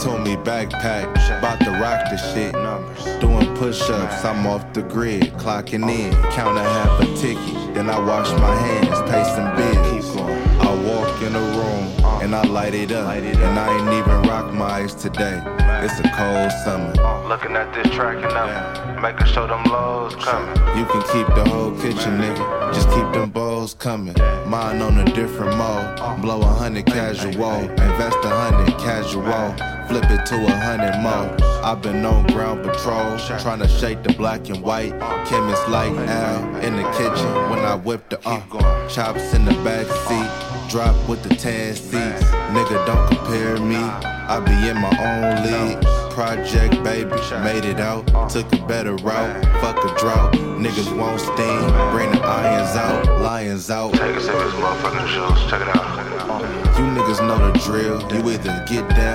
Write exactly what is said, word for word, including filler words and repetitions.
told me backpack, bout to rock the shit. Doing push-ups, I'm off the grid, clocking in, count a half a ticket. Then I wash my hands, pay some bills. I walk in the room, and I light it up. And I ain't even rock my ice today. It's a cold summer. Looking at this track and I'm making sure them lows coming. You can keep the whole kitchen, nigga. Just keep them bowls coming. Mine on a different mode. Blow a hundred casual. Invest a hundred casual. Flip it to a hundred more. I've been on ground patrol, trying to shake the black and white. Chemist like Al in the kitchen when I whip the uh. Chops in the back seat, drop with the tan seats. Nigga, don't compare me. I be in my own league. Project, baby, made it out. Took a better route, fuck a drought. Niggas won't steam, bring the irons out, lions out. Take a sip of this motherfucking juice, check it out. You niggas know the drill. You either get down